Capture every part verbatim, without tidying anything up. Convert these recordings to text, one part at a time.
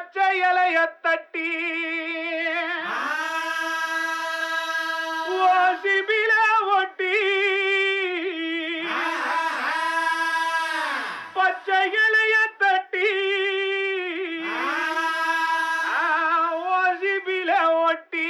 பச்சை இலைய தட்டி ஓசிபில ஒட்டி பச்சை இலைய தட்டி ஓசிபில ஒட்டி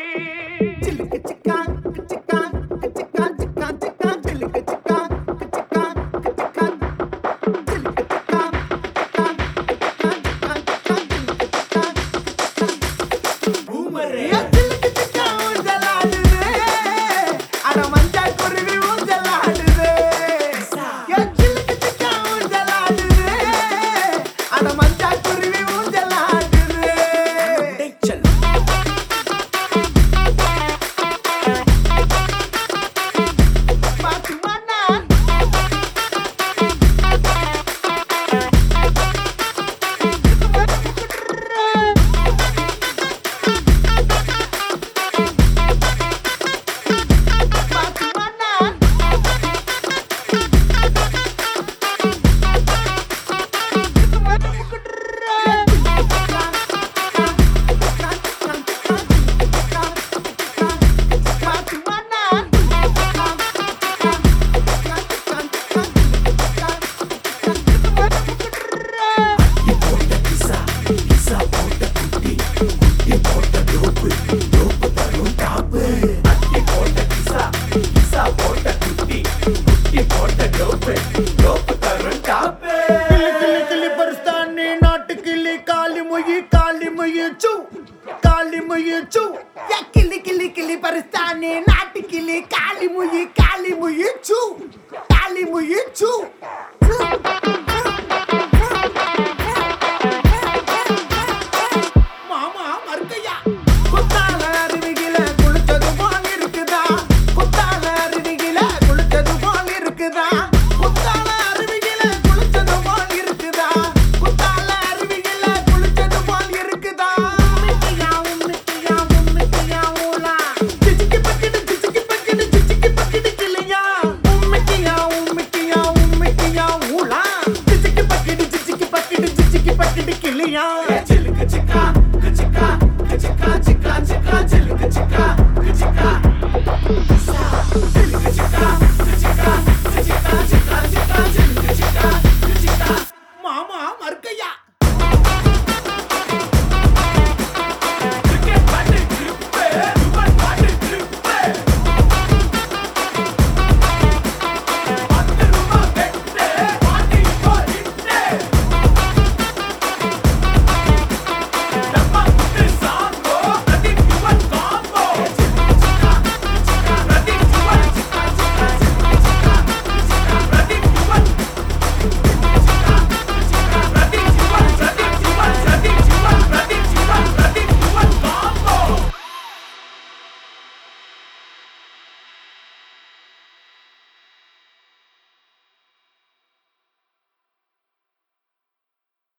கிளி கிளி கிளி பரிஸ்தானே நாட்டு கிளி காளி முயி காளி முயி சூ காளி முயி சூ மாமா மறுக்கையா குத்தால அருவிகில குளிச்சது போல் இருக்குதா குத்தால அருவிகில குளிச்சது போல் இருக்குதா குத்தால அருவிகில குளிச்சது போல் இருக்குதா குத்தால அருவிகில குளிச்சது போல் இருக்குதா Yeah.